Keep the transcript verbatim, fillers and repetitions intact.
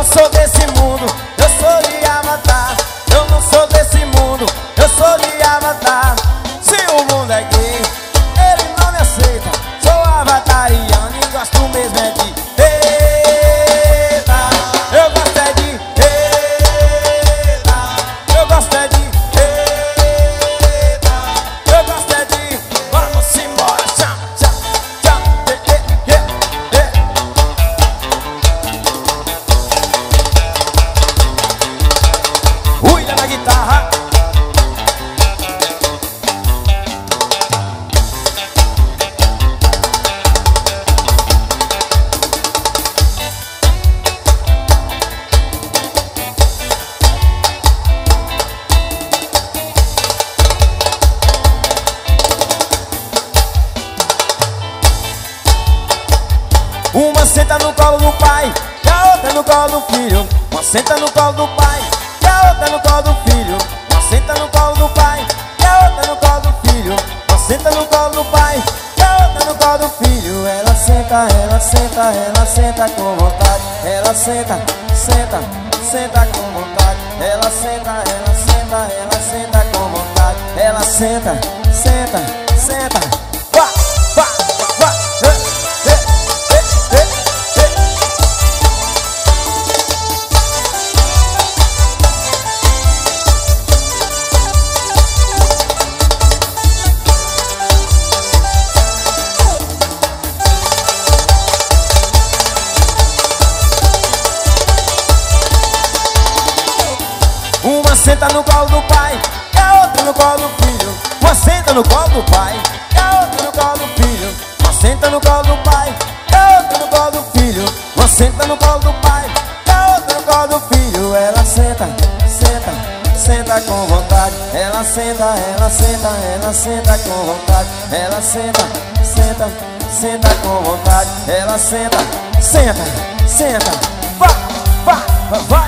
sou desse mundo, eu sou de Avatar. Eu não sou desse mundo, eu sou de Avatar. Se o mundo é gay, ele não me aceita. Sou avatariano e gosto mesmo é de eita. Eu gosto é de eita. Eu gosto é de eita. Eu gosto é de vamos embora. Chama, chama, chama. Yeah, yeah, yeah. Cuida na guitarra. Uma senta no colo do pai e a outra no colo do filho. Uma senta no colo do pai e a outra no colo do filho. Uma senta no colo do pai e a outra no colo do filho. Uma senta no colo do pai e a outra no colo do filho. Ela senta, ela senta, ela senta com vontade. Ela senta, senta, senta com vontade. Ela senta, ela senta, ela senta com vontade. Ela senta, senta, senta. Vá, vá, vá, vá. Uma senta no colo do pai e a outra no colo do filho. Uma senta no colo do pai e a outra no colo do filho. Uma senta no colo do pai e a outra no colo do filho. Uma senta no colo do pai e a outra no colo do filho. Ela senta, senta, senta com vontade. Ela senta, ela senta, ela senta com vontade. Ela senta, senta, senta com vontade. Ela senta, senta, senta. Vai, vai, vai, vai.